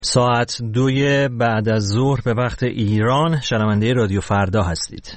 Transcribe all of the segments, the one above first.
ساعت 2 بعد از ظهر به وقت ایران شنونده رادیو فردا هستید.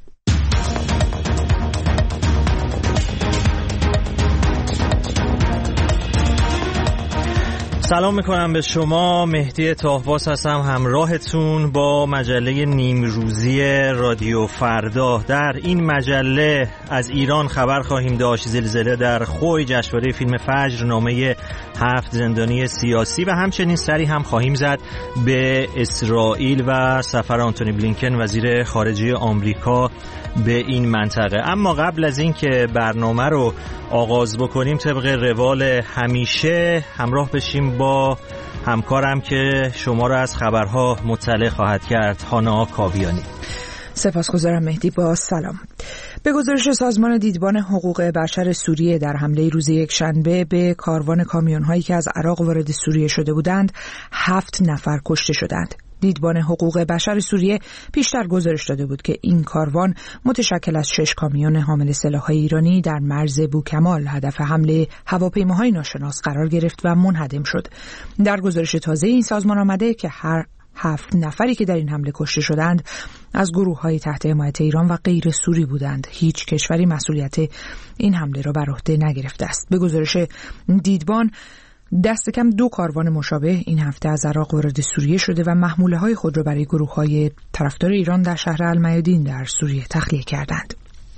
سلام میکنم به شما، مهدی طاهباس هستم، همراهتون با مجله نیمروزی رادیو فردا. در این مجله از ایران خبر خواهیم داشت، زلزله در خوی، جشنواره فیلم فجر، نامه 7 زندانی سیاسی و همچنین سری هم خواهیم زد به اسرائیل و سفر آنتونی بلینکن وزیر خارجه آمریکا به این منطقه. اما قبل از این که برنامه رو آغاز بکنیم، طبق روال همیشه همراه بشیم با همکارم که شما را از خبرها مطلع خواهد کرد، هانا کاویانی. سپاسگزارم مهدی. با سلام. به گزارش سازمان دیدبان حقوق بشر سوریه، در حمله روز یکشنبه به کاروان کامیون‌هایی که از عراق وارد سوریه شده بودند، 7 نفر کشته شدند. دیدبان حقوق بشر سوریه پیشتر گزارش داده بود که این کاروان متشکل از 6 کامیون حامل سلاح‌های ایرانی در مرز بوکمال هدف حمله هواپیماهای ناشناس قرار گرفت و منهدم شد. در گزارش تازه این سازمان آمده که هر 7 نفری که در این حمله کشته شدند از گروه‌های تحت حمایت ایران و غیر سوری بودند. هیچ کشوری مسئولیت این حمله را بر عهده نگرفته است. به گزارش دیدبان دست کم 2 کاروان مشابه این هفته از عراق وارد سوریه شده و محموله‌های خود را برای گروه‌های طرفدار ایران در شهر المیادین در سوریه تخلیه کردند.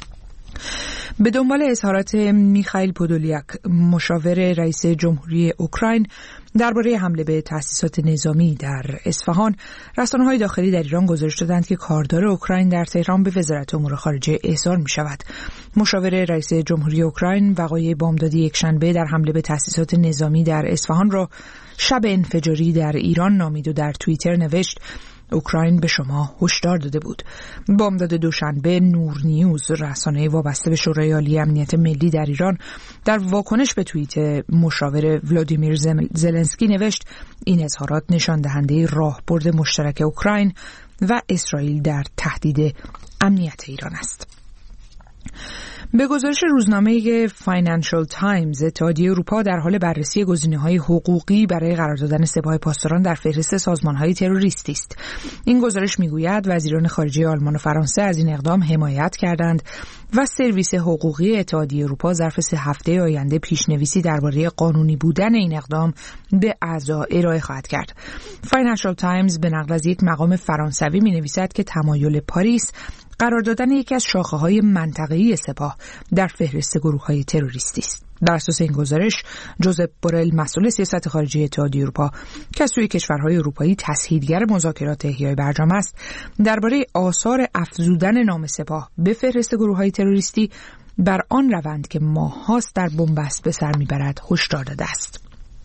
به دنبال اظهارات میخائیل پودولیاک، مشاور رئیس جمهوری اوکراین، درباره حمله به تأسیسات نظامی در اصفهان، رسانه‌های داخلی در ایران گزارش دادند که کاردار اوکراین در تهران به وزارت امور خارجه احضار می‌شود. مشاور رئیس جمهوری اوکراین وقایع بامداد یکشنبه در حمله به تأسیسات نظامی در اصفهان را شب انفجاری در ایران نامید و در توییتر نوشت: اوکراین به شما هشدار داده بود. بامداد دوشنبه نور نیوز، رسانه وابسته به شورای عالی امنیت ملی در ایران، در واکنش به توییت مشاور ولادیمیر زلنسکی نوشت: این اظهارات نشان دهنده راهبرد مشترک اوکراین و اسرائیل در تهدید امنیت ایران است. به گزارش روزنامه فاینانشال تایمز، اتحادیه اروپا در حال بررسی گزینه‌های حقوقی برای قرار دادن سپاه پاسداران در فهرست سازمان‌های تروریستی است. این گزارش می‌گوید وزیران خارجه آلمان و فرانسه از این اقدام حمایت کردند و سرویس حقوقی اتحادیه اروپا ظرف 3 هفته آینده پیشنویسی درباره قانونی بودن این اقدام به اعضا ارائه خواهد کرد. فاینانشال تایمز به نقل از یک مقام فرانسوی می‌نویسد که تمایل پاریس قرار دادن یکی از شاخه‌های منطقه‌ای سپاه در فهرست گروه‌های تروریستی است. بر اساس این گزارش، جوزپ بورل، مسئول سیاست خارجی اتحادیه اروپا که از سوی کشورهای اروپایی تسهیلگر مذاکرات احیای برجام است، درباره آثار افزودن نام سپاه به فهرست گروه‌های تروریستی بر آن روند که ماه‌هاست در بنبست به سر می‌برد هشدار داده است.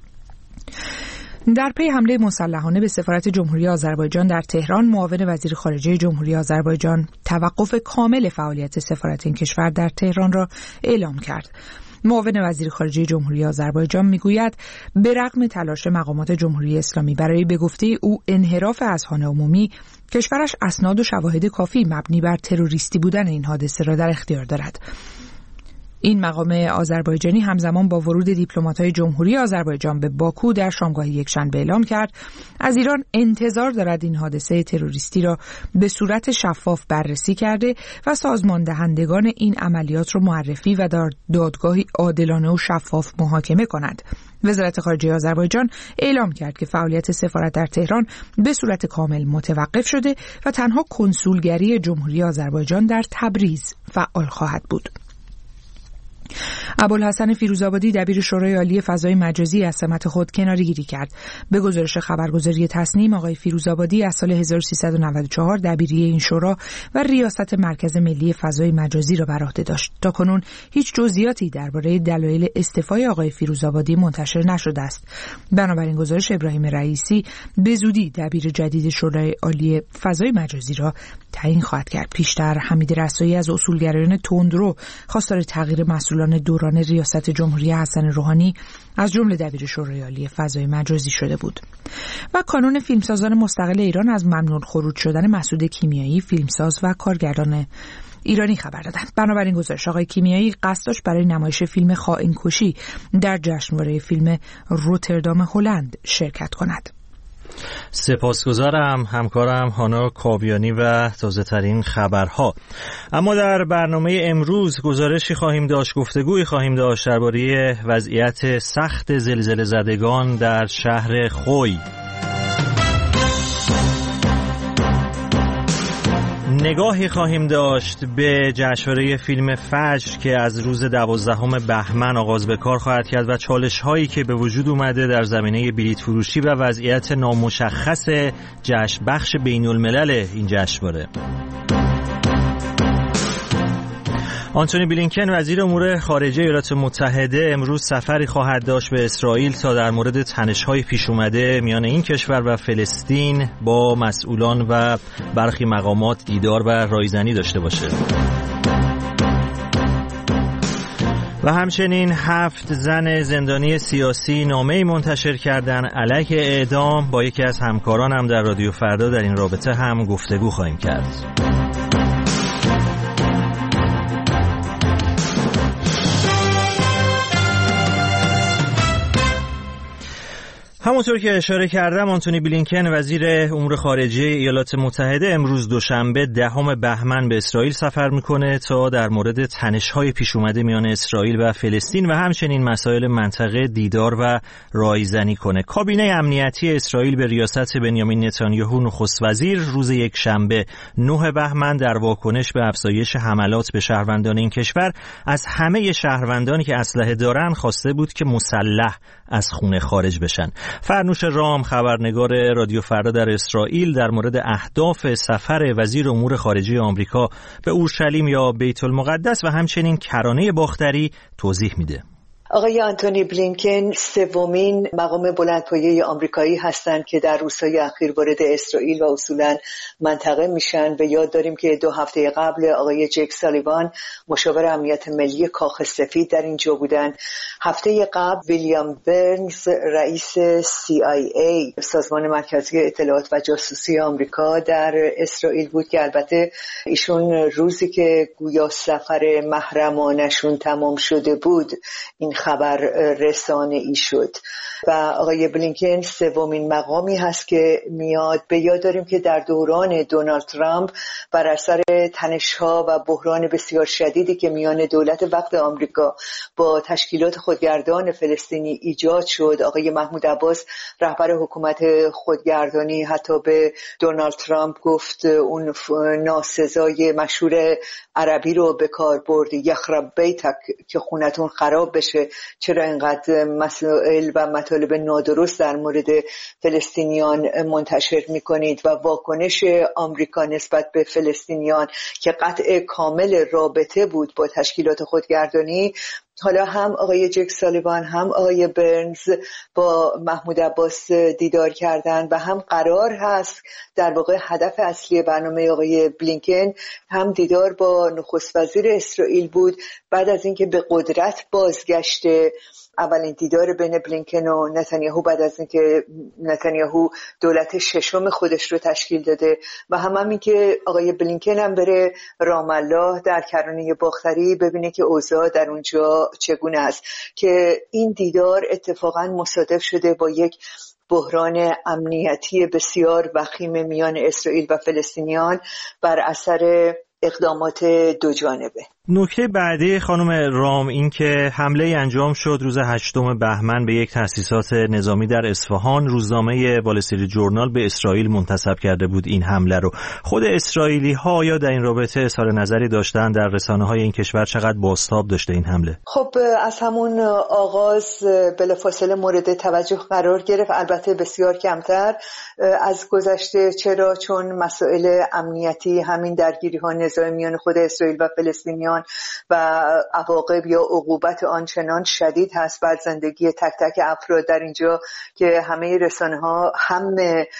در پی حمله مسلحانه به سفارت جمهوری آذربایجان در تهران، معاون وزیر خارجه جمهوری آذربایجان توقف کامل فعالیت سفارت این کشور در تهران را اعلام کرد. معاون وزیر خارجه جمهوری آذربایجان میگوید به رغم تلاش مقامات جمهوری اسلامی برای به گفته او انحراف اذهان عمومی، کشورش اسناد و شواهد کافی مبنی بر تروریستی بودن این حادثه را در اختیار دارد. این مقام آذربایجانی همزمان با ورود دیپلمات‌های جمهوری آذربایجان به باکو در شامگاه یکشنبه اعلام کرد از ایران انتظار دارد این حادثه تروریستی را به صورت شفاف بررسی کرده و سازمان دهندگان این عملیات را معرفی و در دادگاهی عادلانه و شفاف محاکمه کند. وزارت خارجه آذربایجان اعلام کرد که فعالیت سفارت در تهران به صورت کامل متوقف شده و تنها کنسولگری جمهوری آذربایجان در تبریز فعال خواهد بود. ابوالحسن فیروزآبادی، دبیر شورای عالی فضای مجازی، از سمت خود کناره‌گیری کرد. به گزارش خبرگزاری تصنیم، آقای فیروزآبادی از سال 1394 دبیری این شورا و ریاست مرکز ملی فضای مجازی را بر عهده داشت. تاکنون هیچ جزئیاتی درباره دلایل استعفای آقای فیروزآبادی منتشر نشده است. بنابراین گزارش ابراهیم رئیسی به زودی دبیر جدید شورای عالی فضای مجازی را تعیین خواهد کرد. پیشتر حمید رسایی از اصولگرایان تندرو خواستار تغییر مسئولان دوران ریاست جمهوری حسن روحانی از جمله دبیر شورای عالی فضای مجازی شده بود. و کانون فیلمسازان مستقل ایران از ممنوع خروج شدن مسعود کیمیایی، فیلمساز و کارگردان ایرانی خبر دادند. بنابراین گزارش آقای کیمیایی قصد داشت برای نمایش فیلم خائن‌کشی در جشنواره فیلم روتردام هلند شرکت کند. سپاسگزارم همکارم هانا کاویانی و تازه ترین خبرها. اما در برنامه امروز گزارشی خواهیم داشت، گفتگویی خواهیم داشت درباره وضعیت سخت زلزله زدگان در شهر خوی. نگاهی خواهیم داشت به جشنواره فیلم فجر که از روز 12 بهمن آغاز به کار خواهد کرد و چالش‌هایی که به وجود اومده در زمینه بلیط فروشی و وضعیت نامشخص جشن بخش بین‌الملل این جشنواره. آنتونی بلینکن وزیر امور خارجه ایالات متحده امروز سفری خواهد داشت به اسرائیل تا در مورد تنش‌های پیش اومده میان این کشور و فلسطین با مسئولان و برخی مقامات دیدار و رایزنی داشته باشه. و همچنین 7 زن زندانی سیاسی نامه‌ای منتشر کردن علیه اعدام. با یکی از همکارانم در رادیو فردا در این رابطه هم گفتگو خواهیم کرد. همونطور که اشاره کردم، آنتونی بلینکن وزیر امور خارجه ایالات متحده امروز دوشنبه 10 بهمن به اسرائیل سفر میکنه تا در مورد تنش‌های پیش اومده میان اسرائیل و فلسطین و همچنین مسائل منطقه دیدار و رایزنی کنه. کابینه امنیتی اسرائیل به ریاست بنیامین نتانیاهو نخست وزیر روز یکشنبه 9 بهمن در واکنش به افزایش حملات به شهروندان این کشور از همه شهروندانی که اسلحه دارن خواسته بود که مسلح از خونه خارج بشن. فرنوش رام خبرنگار رادیو فردا در اسرائیل در مورد اهداف سفر وزیر امور خارجه آمریکا به اورشلیم یا بیت المقدس و همچنین کرانه باختری توضیح میده. آقای آنتونی بلینکن سومین مقام بلندپایه آمریکایی هستند که در روزهای اخیر وارد اسرائیل و اصولاً منطقه میشن. به یاد داریم که 2 هفته قبل آقای جک سالیوان مشاور امنیت ملی کاخ سفید در اینجا بودن. هفته قبل ویلیام برنز رئیس CIA سازمان مرکزی اطلاعات و جاسوسی آمریکا در اسرائیل بود که البته ایشون روزی که گویا سفر محرمانشون تمام شده بود این خبر رسانه ای شد و آقای بلینکن سومین مقامی هست که میاد. به یاد داریم که در دوران دونالد ترامپ بر اثر تنش‌ها و بحران بسیار شدیدی که میان دولت وقت آمریکا با تشکیلات خودگردان فلسطینی ایجاد شد، آقای محمود عباس رهبر حکومت خودگردانی حتی به دونالد ترامپ گفت اون ناسزای مشهور عربی رو به کار برد، یخرب بیتک، که خونتون خراب بشه، چرا اینقدر مسائل و مطالب نادرست در مورد فلسطینیان منتشر میکنید. و واکنش آمریکا نسبت به فلسطینیان که قطع کامل رابطه بود با تشکیلات خودگردانی، حالا هم آقای جک سالیوان هم آقای برنز با محمود عباس دیدار کردن و هم قرار هست در واقع هدف اصلی برنامه آقای بلینکن هم دیدار با نخست وزیر اسرائیل بود بعد از اینکه به قدرت بازگشته. اولین دیدار بین بلینکن و نتانیاهو بعد از اینکه نتانیاهو دولت ششم خودش رو تشکیل داده و همین که آقای بلینکن هم بره رام الله در کرانه باختری ببینه که اوضاع در اونجا چگونه است، که این دیدار اتفاقا مصادف شده با یک بحران امنیتی بسیار وخیم میان اسرائیل و فلسطینیان بر اثر اقدامات دو جانبه. نکته بعدی خانم رام این که حمله انجام شد روز 8 بهمن به یک تأسیسات نظامی در اصفهان. روزنامه وال استریت جورنال به اسرائیل منتسب کرده بود این حمله رو. خود اسرائیلی ها یا در این رابطه اظهار نظری داشتن در رسانه‌های این کشور چقدر بازتاب داشته این حمله؟ خب از همون آغاز بلافاصله مورد توجه قرار گرفت، البته بسیار کمتر از گذشته. چرا؟ چون مسائل امنیتی، همین درگیری‌ها نزاع میان خود اسرائیل و فلسطینیان و عواقب یا عقوبت آنچنان شدید هست بر زندگی تک تک افراد در اینجا که همه رسانه‌ها هم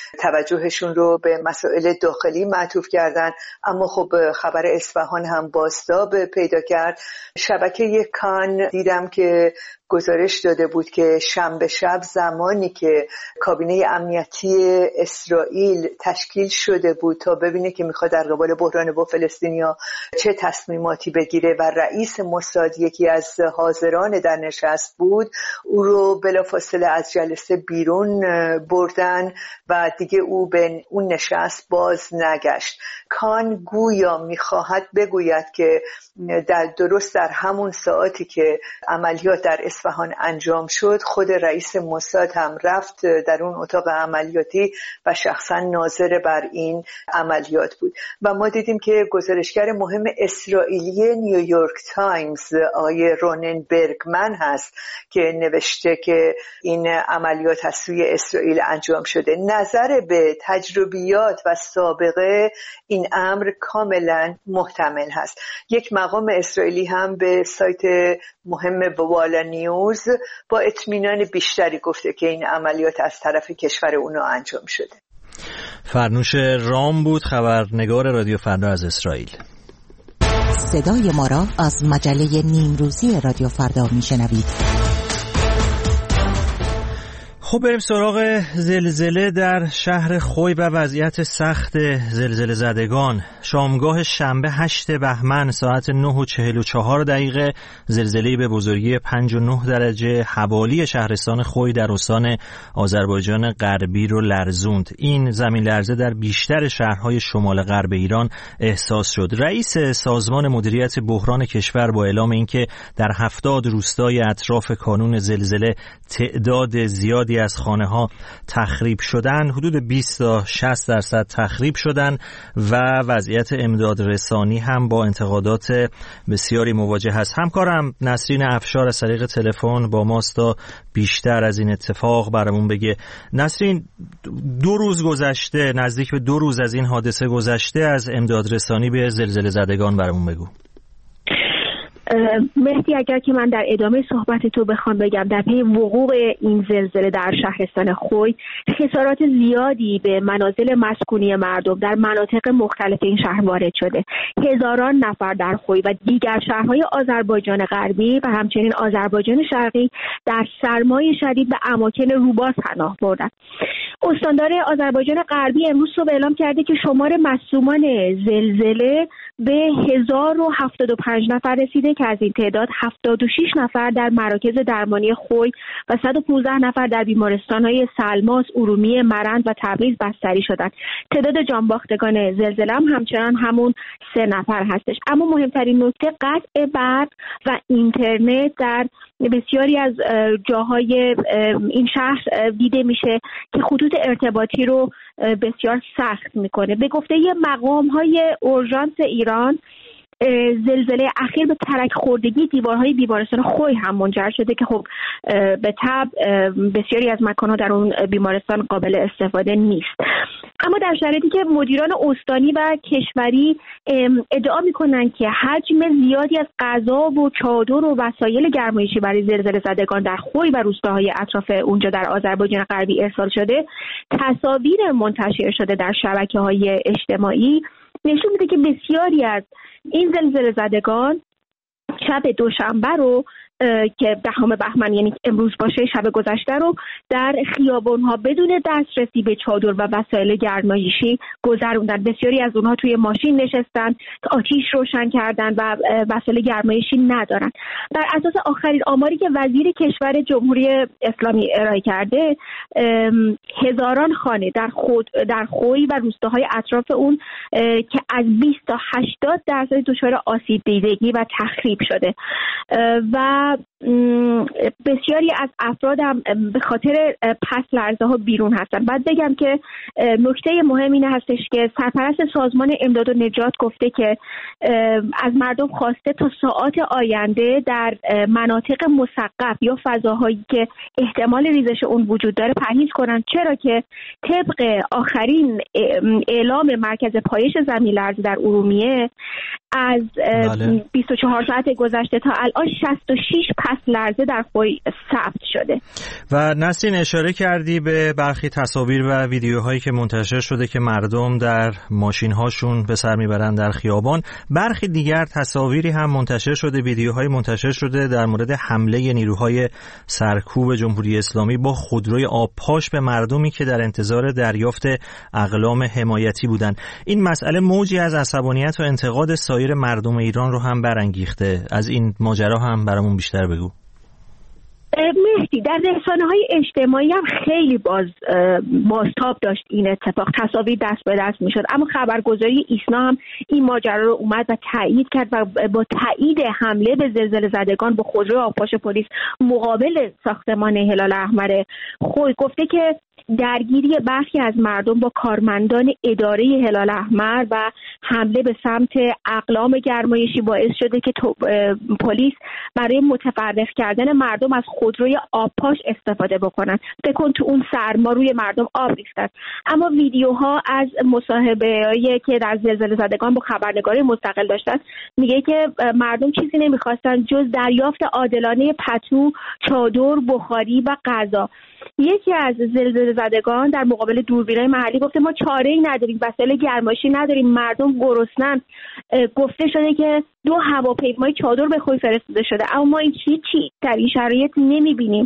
توجهشون رو به مسائل داخلی معطوف کردن. اما خب خبر اصفهان هم بازتاب پیدا کرد. شبکه کان دیدم که گزارش داده بود که شنبه شب زمانی که کابینه امنیتی اسرائیل تشکیل شده بود تا ببینه که میخواد در قبال بحران با فلسطینیا چه تصمیماتی بگیره و رئیس موساد یکی از حاضران در نشست بود، او رو بلافاصله از جلسه بیرون بردن و دیگه او به اون نشست باز نگشت. کان گویا میخواهد بگوید که درست در همون ساعتی که عملیات در اصفهان انجام شد، خود رئیس موساد هم رفت در اون اتاق عملیاتی و شخصا ناظر بر این عملیات بود. و ما دیدیم که گزارشگر مهم اسرائیلی نیویورک تایمز آقای رونن برگمن هست که نوشته که این عملیات از سوی اسرائیل انجام شده. نظر به تجربیات و سابقه این امر کاملا محتمل هست. یک مقام اسرائیلی هم به سایت مهم والا نیوز با اطمینان بیشتری گفته که این عملیات از طرف کشور اونو انجام شده. فرنوش رام بود، خبرنگار رادیو فردا از اسرائیل. صدای ما را از مجله نیمروزی رادیو فردا میشنوید. خب بریم سراغ زلزله در شهر خوی و وضعیت سخت زلزله زدگان. شامگاه شنبه 8 بهمن ساعت 9:44 زلزله‌ای به بزرگی 5.9 درجه حوالی شهرستان خوی در استان آذربایجان غربی رو لرزوند. این زمین لرزه در بیشتر شهرهای شمال غرب ایران احساس شد. رئیس سازمان مدیریت بحران کشور با اعلام اینکه در 70 روستای اطراف کانون زلزله تعداد زیادی از خانه‌ها تخریب شدن، حدود 20 تا 60% تخریب شدن و وضعیت امداد رسانی هم با انتقادات بسیاری مواجه هست. همکارم نسرین افشار از طریق تلفن با ماست تا بیشتر از این اتفاق برامون بگه. نسرین، 2 روز گذشته، نزدیک به 2 روز از این حادثه گذشته، از امداد رسانی به زلزله زدگان برامون بگو. مهدی، اگر که من در ادامه صحبت تو بخوام بگم، در پی وقوع این زلزله در شهرستان خوی خسارات زیادی به منازل مسکونی مردم در مناطق مختلف این شهر وارد شده. هزاران نفر در خوی و دیگر شهرهای آذربایجان غربی و همچنین آذربایجان شرقی در سرمای شدید به اماکن روباه پناه بردند. استاندار آذربایجان غربی امروز صبح اعلام کرده که شمار مصدومان زلزله به 1075 نفر رسیده که از این تعداد 76 نفر در مراکز درمانی خوی و 115 نفر در بیمارستان‌های سلماس، ارومیه، مرند و تبریز بستری شدند. تعداد جانباختگان زلزله هم همچنان همون 3 نفر هستش. اما مهمترین نکته قطع برق و اینترنت در بسیاری از جاهای این شهر دیده میشه که خطوط ارتباطی رو بسیار سخت میکنه. به گفته مقام‌های اورژانس ایران، زلزله اخیر به ترک خوردگی دیوارهای بیمارستان خوی هم منجر شده که خب به طبع بسیاری از مکان‌ها در اون بیمارستان قابل استفاده نیست. اما در شرایطی که مدیران استانی و کشوری ادعا میکنن که حجم زیادی از غذا و چادر و وسایل گرمایشی برای زلزله زدگان در خوی و روستاهای اطراف اونجا در آذربایجان غربی ارسال شده، تصاویر منتشر شده در شبکه‌های اجتماعی نشون میده که بسیاری از این زلزله زدگان شب دوشنبه رو که 10 بهمن یعنی امروز باشه، شب گذشته رو در خیابان‌ها بدون دسترسی به چادر و وسایل گرمایشی گذروندن. بسیاری از اونها توی ماشین نشستن، آتیش روشن کردن و وسایل گرمایشی ندارن. بر اساس آخرین آماری که وزیر کشور جمهوری اسلامی ارائه کرده، هزاران خانه در خوی و روستاهای اطراف اون که از 20 تا 80% دچار آسیب دیدگی و تخریب شده و بسیاری از افراد هم به خاطر پس لرزه ها بیرون هستن. بعد بگم که نکته مهم اینه هستش که سرپرست سازمان امداد و نجات گفته که از مردم خواسته تا ساعات آینده در مناطق مسقف یا فضاهایی که احتمال ریزش اون وجود داره پرهیز کنن، چرا که طبق آخرین اعلام مرکز پایش زمین لرزه در ارومیه از 24 ساعت گذشته تا الان 66 پس لرزه در خوی ثبت شده. و نسرین اشاره کردی به برخی تصاویر و ویدیوهایی که منتشر شده که مردم در ماشین‌هاشون به سر میبرن در خیابان. برخی دیگر تصاویری هم منتشر شده، ویدیوهای منتشر شده در مورد حمله نیروهای سرکوب جمهوری اسلامی با خودروی آبپاش به مردمی که در انتظار دریافت اقلام حمایتی بودند. این مسئله موجی از عصبانیت و انتقاد سایر مردم ایران رو هم برانگیخته. از این ماجرا هم برامون بیشتر بگو. مهدی، در رسانه‌های اجتماعی هم خیلی بازتاب داشت این اتفاق، تصاویر دست به دست میشد، اما خبرگزاری ایسنا هم این ماجرا رو اومد و تایید کرد و با تایید حمله به زلزله زدگان با خودروی آبپاش پلیس مقابل ساختمان هلال احمر خوی گفته که درگیری برخی از مردم با کارمندان اداره هلال احمر و حمله به سمت اقلام گرمایشی باعث شده که پلیس برای متفرق کردن مردم از خودروی آبپاش استفاده بکنن. فکر کن تو اون سرما روی مردم آب ریختن. اما ویدیوها از مصاحبه‌ای که در زلزله زدگان با خبرنگاری مستقل داشتن میگه که مردم چیزی نمیخواستن جز دریافت عادلانه پتو، چادر، بخاری و غذا. یکی از زلزله زدگان در مقابل دوربینای محلی گفته ما چاره‌ای نداریم، وسایل گرمایشی نداریم، مردم گرسنن. گفته شده که 2 هواپیمای چادر به خوی فرستاده شده، اما ما هیچی در این شرایط نمی‌بینیم.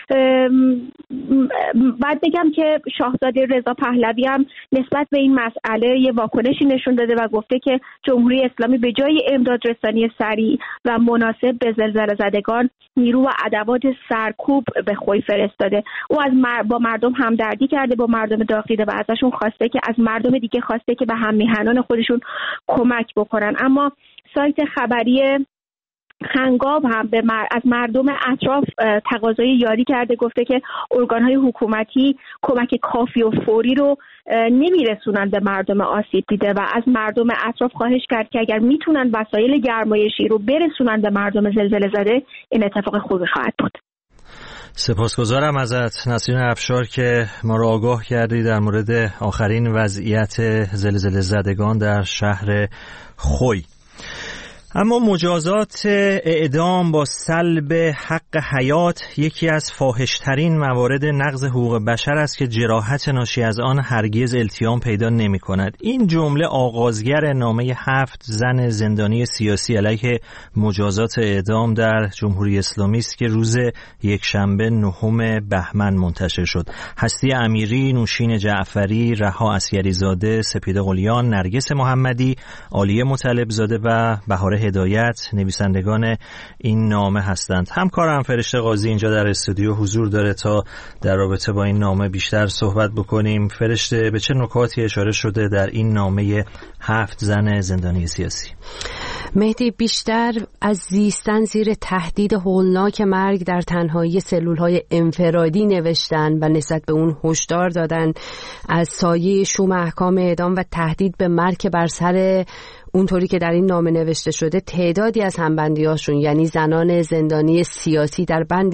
بعد بگم که شاهزاده رضا پهلوی هم نسبت به این مسئله یه واکنشی نشون داده و گفته که جمهوری اسلامی به جای امداد رسانی سریع و مناسب به زلزله زدگان نیرو و ادوات سرکوب به خوی فرستاده. او با مردم همدردی کرده، با مردم داخلی و ازشون خواسته که از مردم دیگه خواسته که به هم میهنان خودشون کمک بکنن. اما سایت خبری خنگاب هم از مردم اطراف تقاضای یاری کرده، گفته که ارگان‌های حکومتی کمک کافی و فوری رو نمیرسونن به مردم آسیب دیده و از مردم اطراف خواهش کرد که اگر میتونن وسایل گرمایشی رو برسونن به مردم زلزله زده این اتفاق خوبی خواهد بود. سپاسگزارم ازت نسرین افشار که ما رو آگاه کردی در مورد آخرین وضعیت زلزله زدگان در شهر خوی. اما مجازات اعدام با سلب حق حیات یکی از فاحش‌ترین موارد نقض حقوق بشر است که جراحت ناشی از آن هرگز التیام پیدا نمی‌کند. این جمله آغازگر نامه 7 زن زندانی سیاسی علیه مجازات اعدام در جمهوری اسلامی است که روز یکشنبه 9 بهمن منتشر شد. هستی امیری، نوشین جعفری، رها عسگریزاده، سپیده قلیان، نرگس محمدی، عالیه مطلبزاده و بهار هدایت نویسندگان این نامه هستند. همکارم فرشته قاضی اینجا در استودیو حضور داره تا در رابطه با این نامه بیشتر صحبت بکنیم. فرشته، به چه نکاتی اشاره شده در این نامه 7 زن زندانی سیاسی؟ مهدی، بیشتر از زیستن زیر تهدید هولناک مرگ در تنهایی سلولهای انفرادی نوشتن و نسبت به اون هشدار دادن از سایه شوم احکام اعدام و تهدید به مرگ بر سر اونطوری که در این نامه نوشته شده تعدادی از همبندیاشون، یعنی زنان زندانی سیاسی در بند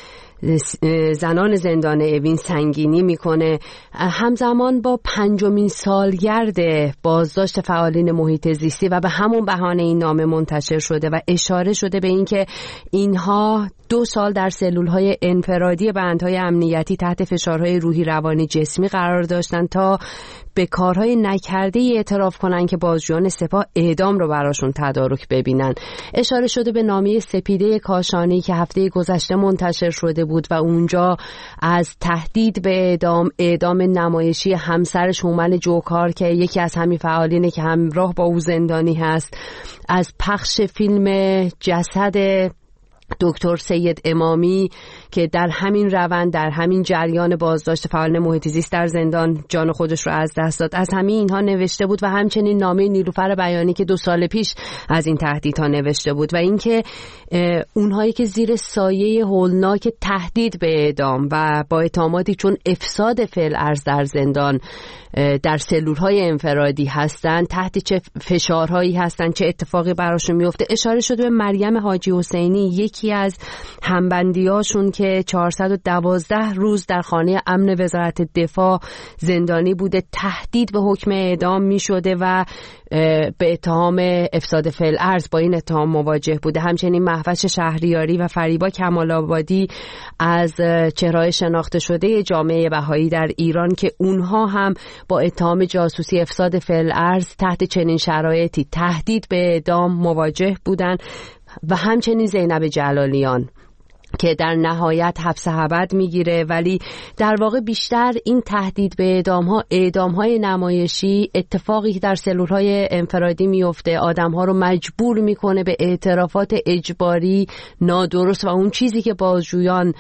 زنان زندان اوین سنگینی میکنه. همزمان با 5مین سالگرد بازداشت فعالین محیط زیستی و به همون بهانه این نامه منتشر شده و اشاره شده به این که اینها 2 سال در سلولهای انفرادی بندهای امنیتی تحت فشارهای روحی، روانی، جسمی قرار داشتن تا به کارهای نکرده اعتراف کنن که بازجویان سپاه اعدام رو براشون تدارک ببینن. اشاره شده به نامه سپیده کاشانی که هفته گذشته منتشر شده بود و اونجا از تهدید به اعدام نمایشی همسرش هومن جوکار که یکی از همین فعالینه که همراه با او زندانی هست، از پخش فیلم جسد دکتر سید امامی که در همین روند، در همین جریان بازداشت فعالان محیط زیست در زندان جان خودش رو از دست داد، از همین اینها نوشته بود و همچنین نامه نیلوفر بیانی که 2 سال پیش از این تهدیدها نوشته بود و اینکه اونهایی که زیر سایه هولناک تهدید به اعدام و با اتهاماتی چون افساد فعل ارز در زندان در سلولهای انفرادی هستن، تحت چه فشارهایی هستن، چه اتفاقی براشون میفته. اشاره شده به مریم حاجی حسینی، یکی یکی از همبندیاشون که 412 روز در خانه امن وزارت دفاع زندانی بوده تهدید به حکم اعدام می شده و به اتهام افساد فی‌الارض با این اتهام مواجه بوده. همچنین مهوش شهریاری و فریبا کمال‌آبادی از چهره‌های شناخته شده جامعه بهایی در ایران که اونها هم با اتهام جاسوسی افساد فی‌الارض تحت چنین شرایطی تهدید به اعدام مواجه بودند و همچنین زینب جلالیان که در نهایت حبس ابد میگیره. ولی در واقع بیشتر این تهدید به اعدام‌های نمایشی اتفاقی که در سلول‌های انفرادی میفته، آدم‌ها رو مجبور میکنه به اعترافات اجباری نادرست و اون چیزی که بازجویان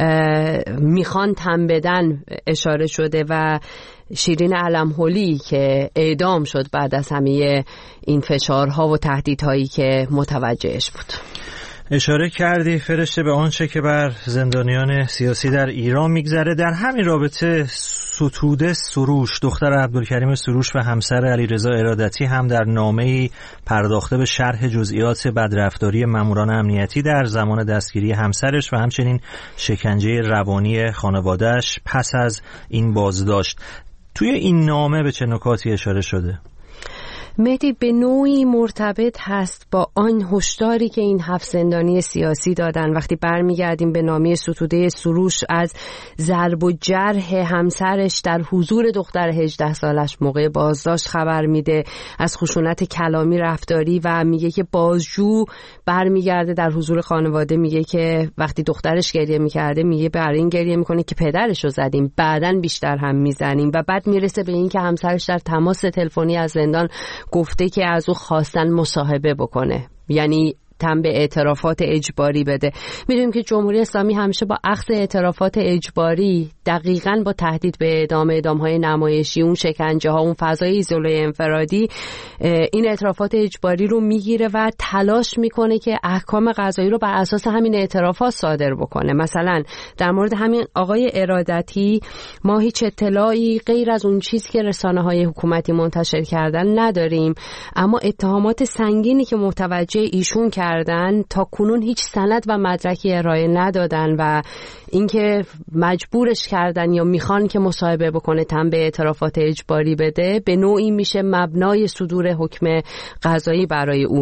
میخوان تن بدن اشاره شده و شیرین علم‌هلی که اعدام شد بعد از همه این فشارها و تهدیدهایی که متوجهش بود. اشاره کردی فرشته به آنچه که بر زندانیان سیاسی در ایران میگذره. در همین رابطه ستوده سروش، دختر عبدالکریم سروش و همسر علیرضا ارادتی هم در نامه‌ای پرداخته به شرح جزئیات بدرفتاری ماموران امنیتی در زمان دستگیری همسرش و همچنین شکنجه روانی خانواده‌اش پس از این بازداشت. توی این نامه به چه نکاتی اشاره شده؟ مهدی به نوعی مرتبط هست با آن هشداری که این 7 زندانی سیاسی دادن. وقتی برمیگردیم به نامه ستوده سروش از ضرب و جرح همسرش در حضور دختر 18 سالش موقع بازداشت خبر میده، از خشونت کلامی رفتاری و میگه که بازجو برمیگرده در حضور خانواده میگه که وقتی دخترش گریه میکرده میگه برای این گریه میکنه که پدرشو زدیم، بعدن بیشتر هم میزنیم و بعد میرسه به این که همسرش در تماس تلفنی از زندان گفته که از او خواستن مصاحبه بکنه، یعنی تن به اعترافات اجباری بده. میدونیم که جمهوری اسلامی همیشه با اخذ اعترافات اجباری دقیقاً با تهدید به اعدام‌های نمایشی، اون شکنجه ها، اون فضای ایزوله انفرادی، این اعترافات اجباری رو میگیره و تلاش میکنه که احکام قضایی رو بر اساس همین اعترافات صادر بکنه. مثلا در مورد همین آقای ارادتی ما هیچ اطلاعی غیر از اون چیزی که رسانه‌های حکومتی منتشر کردن نداریم، اما اتهامات سنگینی که متوجه ایشون کردن تا کنون هیچ سند و مدرکی ارائه ندادن و اینکه مجبورش کردن یا میخوان که مصاحبه بکنه تن به اعترافات اجباری بده به نوعی میشه مبنای صدور حکم قضایی برای او.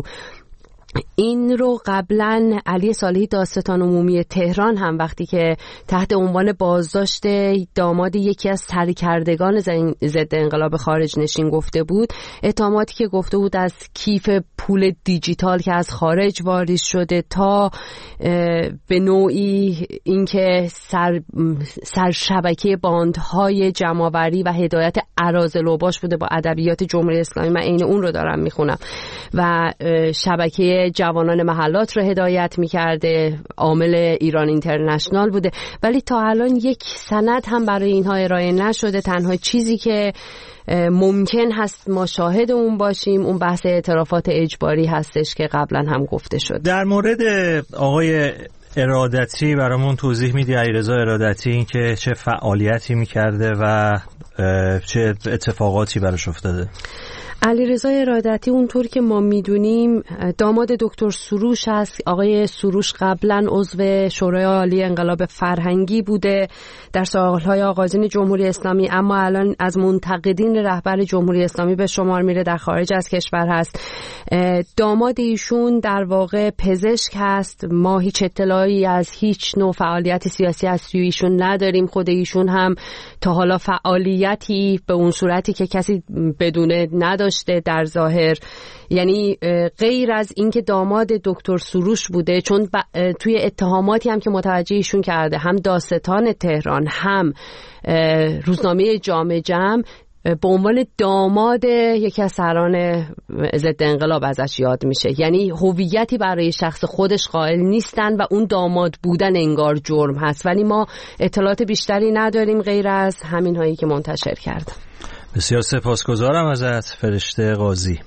این رو قبلا علی صالحی دادستان عمومی تهران هم وقتی که تحت عنوان بازداشت داماد یکی از سرکردگان ضد انقلاب خارج نشین گفته بود، اتهاماتی که گفته بود از کیف پول دیجیتال که از خارج واریز شده تا به نوعی اینکه سرشبکه باندهای جمع‌آوری و هدایت اراذل اوباش بوده با ادبیات جمهوری اسلامی، من عین اون رو دارم میخونم، و شبکه جوانان محلات رو هدایت میکرده، عامل ایران اینترنشنال بوده، ولی تا الان یک سند هم برای اینها ارائه نشده. تنها چیزی که ممکن هست ما شاهد اون باشیم اون بحث اعترافات اجباری هستش که قبلا هم گفته شد. در مورد آقای ارادتی برامون توضیح میدی علیرضا ارادتی، این که چه فعالیتی میکرده و چه اتفاقاتی براش افتاده؟ علیرضا ارادتی اونطور که ما میدونیم داماد دکتر سروش هست. آقای سروش قبلا عضو شورای عالی انقلاب فرهنگی بوده در سالهای آغازین جمهوری اسلامی، اما الان از منتقدین رهبر جمهوری اسلامی به شمار میره، در خارج از کشور هست. داماد ایشون در واقع پزشک هست. ما هیچ اطلاعی از هیچ نوع فعالیت سیاسی از سوی ایشون نداریم. خود ایشون هم تا حالا فعالیتی به اون صورتی که کسی بدونه نداشته در ظاهر، یعنی غیر از اینکه داماد دکتر سروش بوده، چون توی اتهاماتی هم که متوجه ایشون کرده هم داستان تهران هم روزنامه جامعه جمع به عنوان داماد یکی از سران ضد انقلاب ازش یاد میشه، یعنی هویتی برای شخص خودش قائل نیستن و اون داماد بودن انگار جرم هست، ولی ما اطلاعات بیشتری نداریم غیر از همین هایی که منتشر کردم. بسیار سپاسگزارم ازت فرشته قاضی.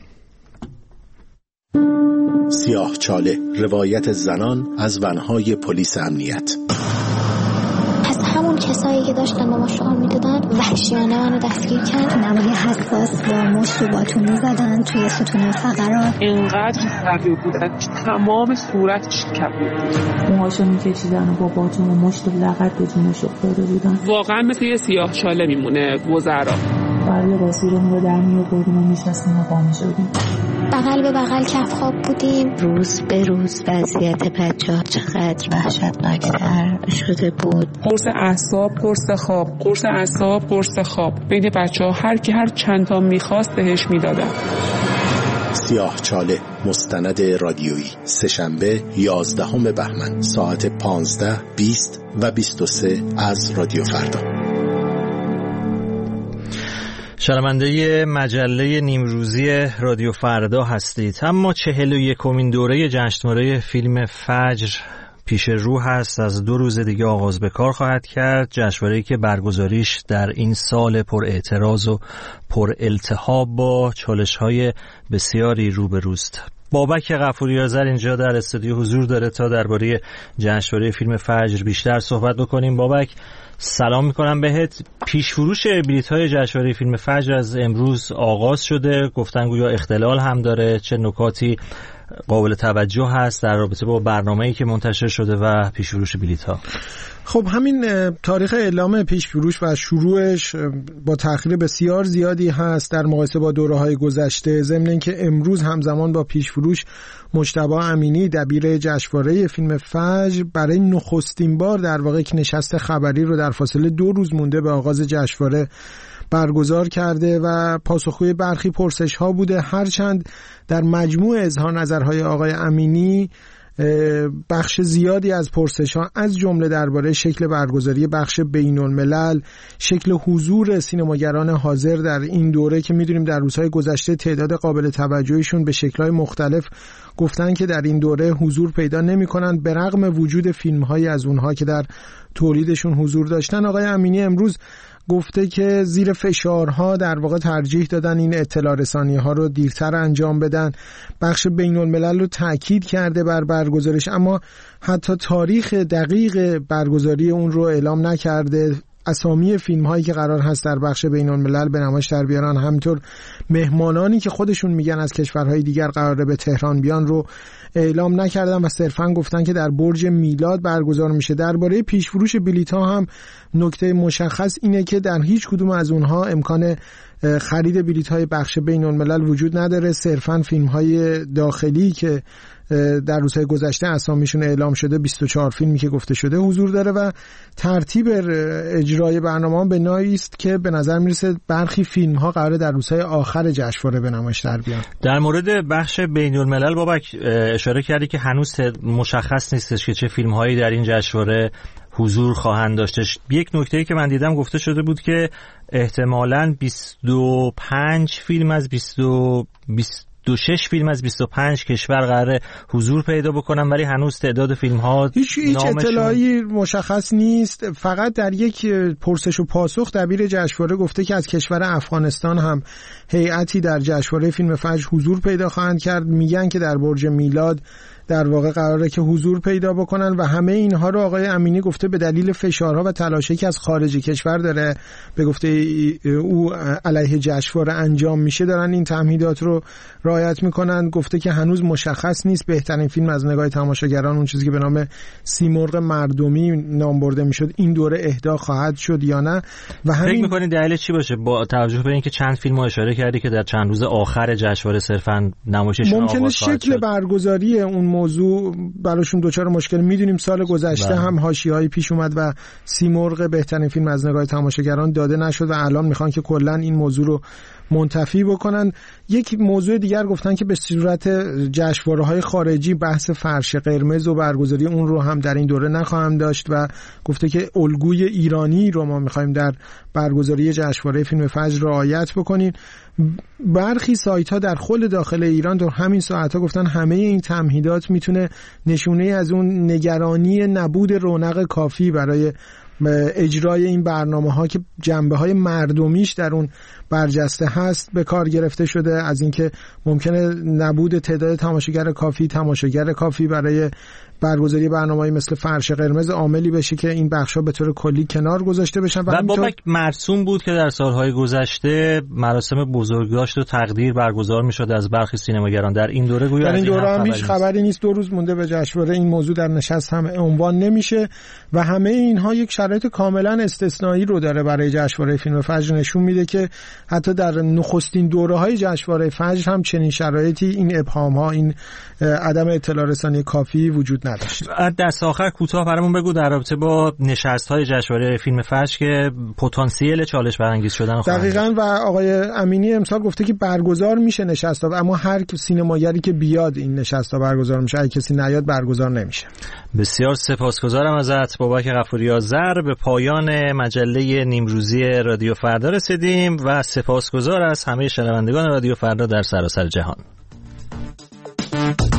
سیاه چاله، روایت زنان از ونهای پلیس امنیت. پس همون کسایی که داشتن با ما شعار میدادن وحشیانه منو دستگیر کرد. نمای حساس با مشت و باتون میزدن توی ستون فقرات. اینقدر تغییر بودن تمام صورتش کبیر بود. موهاشو میکشیدن و با باتون و مشت و لغت به جونش افتاده بودن. واقعا مثل یه سیاه چاله میمونه وزرا. برای بازیرمون رو در می‌آوردیم و می‌شستیم و با می‌شدیم. بغل به بغل کف خواب بودیم. روز به روز وضعیت بچه‌ها چقدر وحشتناک‌تر شده بود. قرص اعصاب، قرص خواب، قرص اعصاب، قرص خواب. بین بچه‌ها هر کی هر چند تا می‌خواست بهش میدادن. سیاه چاله، مستند رادیویی، سه‌شنبه 11 بهمن ساعت 15، 20 و 23 از رادیو فردا. شنونده مجله نیمروزی رادیو فردا هستید. اما 41مین دوره جشنواره فیلم فجر پیش رو هست. از 2 روز دیگه آغاز به کار خواهد کرد. جشنواره‌ای که برگزاریش در این سال پر اعتراض و پر التهاب با چالش‌های بسیاری روبروست. بابک غفوری آذر اینجا در استودیو حضور داره تا درباره جشنواره فیلم فجر بیشتر صحبت بکنیم. بابک سلام میکنم بهت. پیشفروش بلیط‌های جشنواره فیلم فجر از امروز آغاز شده. گفتن گویا اختلال هم داره. چه نکاتی قابل توجه هست در رابطه با برنامه‌ای که منتشر شده و پیشفروش بلیط‌ها؟ خب همین تاریخ اعلام پیشفروش و شروعش با تأخیر بسیار زیادی هست در مقایسه با دوره‌های گذشته، ضمن اینکه امروز همزمان با پیشفروش مجتبی امینی دبیر جشنواره فیلم فجر برای نخستین بار در واقع که نشست خبری رو در فاصله 2 روز مونده به آغاز جشنواره برگزار کرده و پاسخگوی برخی پرسش‌ها بوده، هرچند در مجموع اظهار نظرهای آقای امینی بخش زیادی از پرسش‌ها از جمله درباره شکل برگزاری بخش بین‌الملل، شکل حضور سینماگران حاضر در این دوره که می‌دونیم در روزهای گذشته تعداد قابل توجهشون به شکل‌های مختلف گفتن که در این دوره حضور پیدا نمی‌کنند به رغم وجود فیلم‌هایی از اونها که در تولیدشون حضور داشتن. آقای امینی امروز گفته که زیر فشارها در واقع ترجیح دادن این اطلاع رسانی ها رو دیرتر انجام بدن. بخش بین الملل رو تاکید کرده بر برگزارش، اما حتی تاریخ دقیق برگزاری اون رو اعلام نکرده. اسامی فیلم هایی که قرار هست در بخش بین الملل به نمایش در بیارن، همینطور مهمانانی که خودشون میگن از کشورهای دیگر قراره به تهران بیان رو اعلام نکردن و صرفاً گفتن که در برج میلاد برگزار میشه. درباره پیشفروش بلیط‌ها هم نکته مشخص اینه که در هیچ کدوم از اونها امکان خرید بلیط‌های بخش بین الملل وجود نداره. صرفاً فیلم‌های داخلی که در روزهای گذشته اسامیشون اعلام شده، 24 فیلمی که گفته شده حضور داره و ترتیب اجرای برنامه به نوعی است که به نظر میرسه برخی فیلم‌ها قراره در روزهای آخر جشنواره به نمایش در بیان. در مورد بخش بین الملل بابک اشاره کردی که هنوز مشخص نیستش که چه فیلم‌هایی در این جشنواره حضور خواهند داشتش. یک نکته‌ای که من دیدم گفته شده بود که احتمالاً 25 فیلم از 26 فیلم از 25 کشور قراره حضور پیدا بکنن، ولی هنوز تعداد فیلم‌ها هیچ اطلاعی مشخص نیست. فقط در یک پرسش و پاسخ دبیر جشنواره گفته که از کشور افغانستان هم هیئتی در جشنواره فیلم فجر حضور پیدا خواهند کرد. میگن که در برج میلاد در واقع قراره که حضور پیدا بکنن و همه اینها رو آقای امینی گفته به دلیل فشارها و تلاشی که از خارج کشور داره به گفته او علیه جشنواره انجام میشه دارن این تمهیدات رو رعایت میکنن. گفته که هنوز مشخص نیست بهترین فیلم از نگاه تماشاگران، اون چیزی که به نام سیمرغ مردمی نام برده میشد، این دوره اهدا خواهد شد یا نه. و همین فکر میکنید دلیل چی باشه با توجه به اینکه چند فیلم اشاره کردی که در چند روز آخر جشنواره صرفاً نمایششون آغاز خواهد شد؟ ممکنه شکل برگزاری اون موضوع براشون دوچار مشکل. میدونیم سال گذشته هم حاشیه‌ای پیش اومد و سیمرغ بهترین فیلم از نگاه تماشاگران داده نشد و الان میخوان که کلا این موضوع رو منتفی بکنن. یک موضوع دیگر گفتن که به صورت جشنواره‌های خارجی بحث فرش قرمز و برگزاری اون رو هم در این دوره نخواهم داشت و گفته که الگوی ایرانی رو ما می‌خوایم در برگزاری جشنواره فیلم فجر رعایت بکنیم. برخی سایت‌ها در خود داخل ایران در همین ساعت‌ها گفتن همه این تمهیدات میتونه نشونه از اون نگرانی نبود رونق کافی برای اجرای این برنامه‌ها که جنبه‌های مردمیش در اون برجسته هست به کار گرفته شده، از اینکه ممکنه نبود تعداد تماشاگر کافی برای برگزاری برنامه‌ای مثل فرش قرمز عاملی بشه که این بخشا به طور کلی کنار گذاشته بشن و بابک مرسوم بود که در سالهای گذشته مراسم بزرگداشت و تقدیر برگزار می‌شد از برخی سینماگران. در این دوره گویا در این دوره هم هیچ خبری نیست. 2 روز مونده به جشنواره، این موضوع در نشست هم عنوان نمیشه و همه اینها یک شرایط کاملا استثنایی رو داره برای جشنواره فیلم فجر. نشون میده که حتی در نخستین دوره‌های جشنواره فجر هم چنین شرایطی، این ابهام‌ها، این عدم اطلاع رسانی کافی وجود نداشت. دست آخر کوتاه برامون بگو در رابطه با نشست‌های جشنواره فیلم فجر که پتانسیل چالش برانگیز شدن دقیقاً و آقای امینی امسال گفته که برگزار میشه نشست‌ها، اما هر سینماگری که بیاد این نشست‌ها برگزار میشه، اگه کسی نیاد برگزار نمیشه. بسیار سپاسگزارم ازت بابک غفوری آذر. به پایان مجله نیمروزی رادیو فردا رسیدیم و سپاسگزار از همه شنوندگان رادیو فردا در سراسر جهان.